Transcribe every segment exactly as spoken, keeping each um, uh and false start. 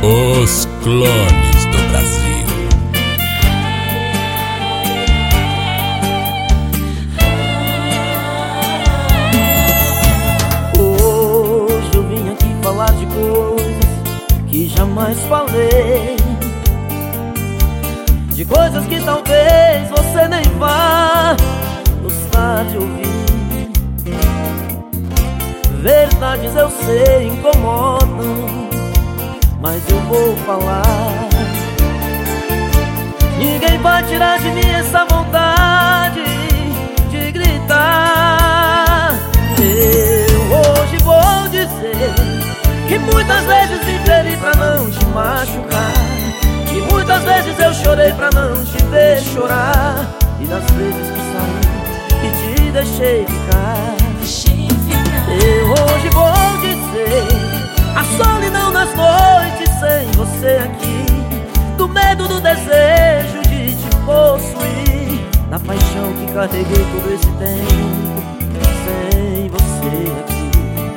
Os clones do Brasil. Hoje eu vim aqui falar de coisas que jamais falei, de coisas que talvez você nem vá gostar de ouvir. Verdades eu sei incomodam, mas eu vou falar. Ninguém vai tirar de mim essa vontade de gritar. Eu hoje vou dizer que muitas vezes me feri pra não te machucar, que muitas vezes eu chorei pra não te ver chorar, e das vezes que saí e te deixei ficar. Eu hoje vou dizer a solidão nas noites sem você aqui, do medo, do desejo de te possuir, da paixão que carreguei todo esse tempo sem você aqui.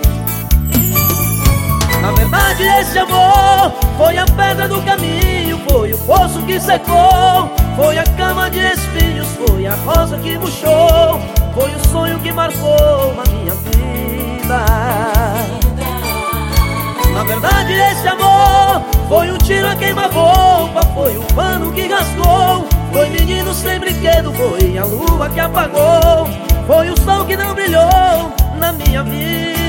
Na verdade esse amor foi a pedra do caminho, foi o poço que secou, foi a cama de espinhos, foi a rosa que murchou, foi o sonho que marcou a minha vida. Na verdade esse amor foi um tiro a queima-roupa, foi o pano que rasgou, foi menino sem brinquedo, foi a lua que apagou, foi o sol que não brilhou na minha vida.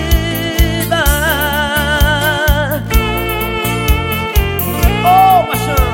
Oh, paixão!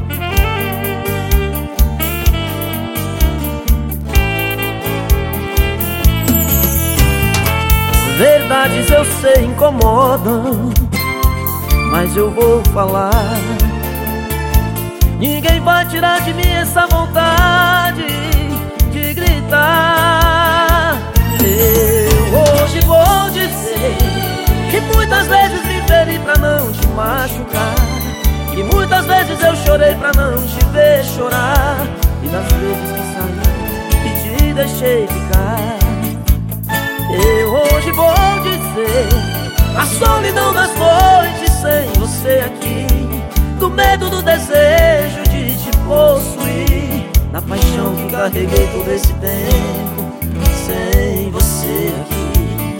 Verdades eu sei incomodam, mas eu vou falar. Ninguém vai tirar de mim essa vontade de gritar. Eu hoje vou dizer que muitas vezes me feri pra não te machucar, que muitas vezes eu chorei pra não te ver chorar, e das vezes que saí e te deixei ficar. Eu hoje vou dizer a solidão das noites sem você aqui, do medo, do desejo de te possuir, da paixão que carreguei todo esse tempo sem você aqui.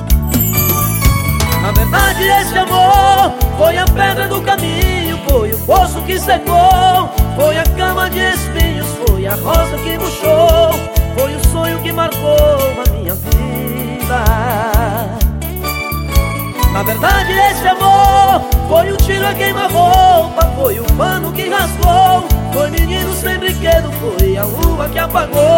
Na verdade esse amor foi a pedra do caminho, foi o poço que secou, foi a cama de espinhos, foi a rosa que murchou, foi o sonho que marcou a minha vida. Na verdade esse amor foi um tiro a queima-roupa, foi o pano que rasgou, foi menino sem brinquedo, foi a lua que apagou,